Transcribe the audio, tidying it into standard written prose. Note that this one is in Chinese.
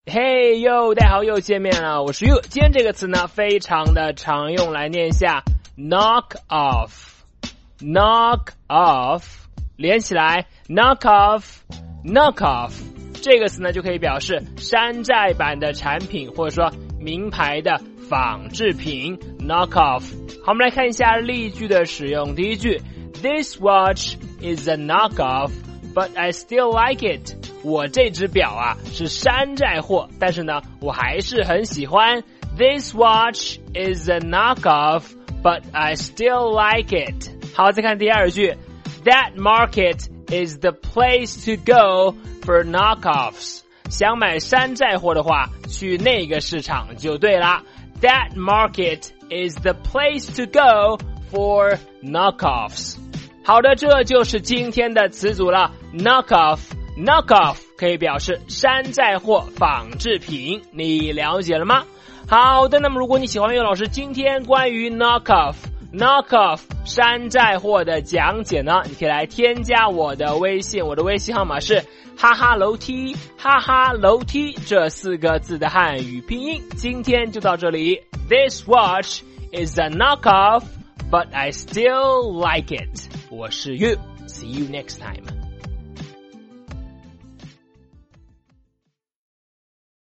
嘿呦，大家好，又见面了，我是 You。今天这个词呢，非常的常用，来念一下 knock off，knock off， 连起来 knock off，knock off。这个词呢，就可以表示山寨版的产品，或者说名牌的仿制品 knock off。好，我们来看一下例句的使用。第一句 ，This watch is a knock off。But I still like it. 我这只表啊是山寨货，但是呢，我还是很喜欢。This watch is a knockoff, but I still like it. 好，再看第二句。That market is the place to go for knockoffs. 想买山寨货的话，去那个市场就对啦。That market is the place to go for knockoffs.好的，这就是今天的词组了。knock off 可以表示山寨货、仿制品，你了解了吗？好的，那么如果你喜欢岳老师今天关于 knock off 山寨货的讲解呢，你可以来添加我的微信，我的微信号码是哈哈楼梯这4个字的汉语拼音。今天就到这里。This watch is a knock off, but I still like it.我是 You. See you next time.